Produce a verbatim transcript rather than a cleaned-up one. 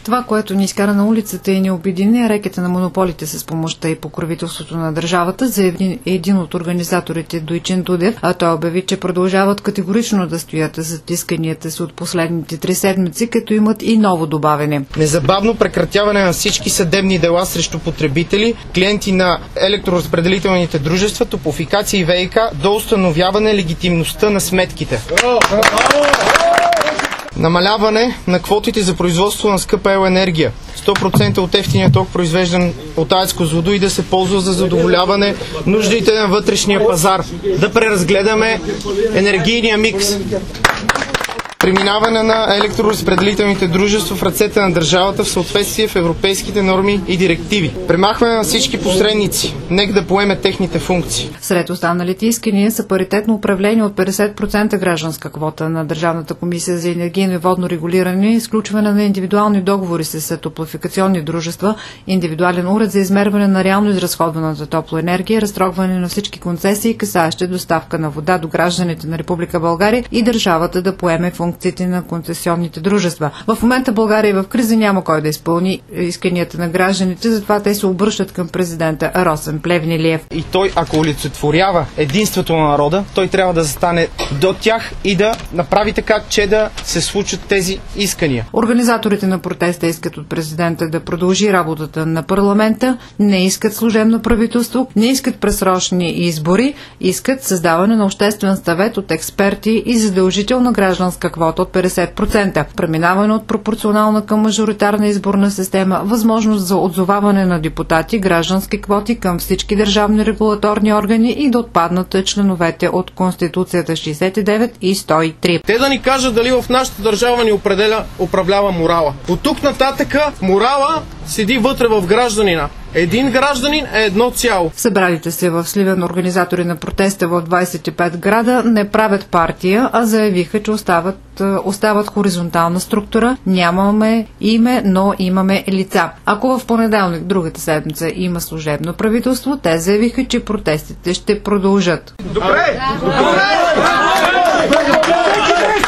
Това, което ни изкара на улицата и ни обедини, е рекета на монополите с помощта и покровителството на държавата, заяви един от организаторите Дойчин Дудев, а той обяви, че продължават категорично да стоят зад исканията си от последните три седмици, като имат и ново добавене. Незабавно прекратяване на всички съдебни дела срещу потребители, клиенти на електроразпределителните дружества, Топлофикация и ВиК, до установяване легитимността на сметките. Намаляване на квотите за производство на скъпа електроенергия. сто процента от ефтиния ток, произвеждан от АЕЦ Козлодуй, да се ползва за задоволяване нуждите на вътрешния пазар. Да преразгледаме енергийния микс. Преминаване на електроразпределителните дружества в ръцете на държавата в съответствие в европейските норми и директиви. Премахване на всички посредници. Нека да поеме техните функции. Сред останалите искания са паритетно управление от петдесет процента гражданска квота на Държавната комисия за енергийно и водно регулиране, изключване на индивидуални договори с топлофикационни дружества, индивидуален уред за измерване на реално изразходваната топлоенергия, разтрогване на всички концесии, касаещи доставка на вода до гражданите на Република България и държавата да поеме функции функциите на концесионните дружества. В момента България е в криза, няма кой да изпълни исканията на гражданите, затова те се обръщат към президента Росен Плевнелиев. И той, ако олицетворява единството на народа, той трябва да застане до тях и да направи така, че да се случат тези искания. Организаторите на протеста искат от президента да продължи работата на парламента, не искат служебно правителство, не искат пресрочни избори, искат създаване на обществен съвет от експерти и задължителна гражданска квота от петдесет процента, преминаване от пропорционална към мажоритарна изборна система, възможност за отзоваване на депутати, граждански квоти към всички държавни регулаторни органи и да отпаднат членовете от Конституцията шейсет и девет и сто и три. Те да ни кажат дали в нашата държава ни определя, управлява морала. От тук нататъка морала седи вътре в гражданина. Един гражданин е едно цяло. Събралите се в Сливен организатори на протеста в двадесет и пет града не правят партия, а заявиха, че остават, остават хоризонтална структура. Нямаме име, но имаме лица. Ако в понеделник, другата седмица, има служебно правителство, те заявиха, че протестите ще продължат. Добре! Добре!